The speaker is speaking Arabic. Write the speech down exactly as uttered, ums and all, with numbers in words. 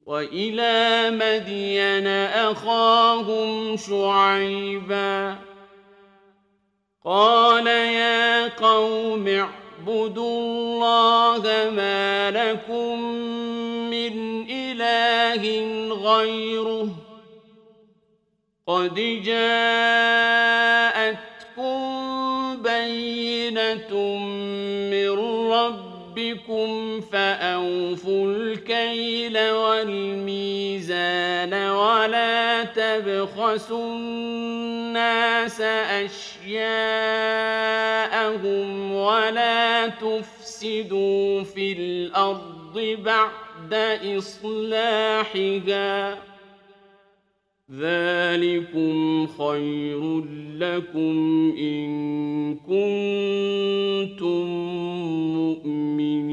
وإلى مدين أخاهم شعيبا قال يا قوم اعبدوا الله ما لكم من إله غيره قد جاءتكم بينة من ربكم فأوفوا الكيل والميزان ولا تبخسوا الناس أشياءهم ولا تفسدوا في الأرض بعد إصلاحها ذلكم خير لكم إن كنتم مؤمنين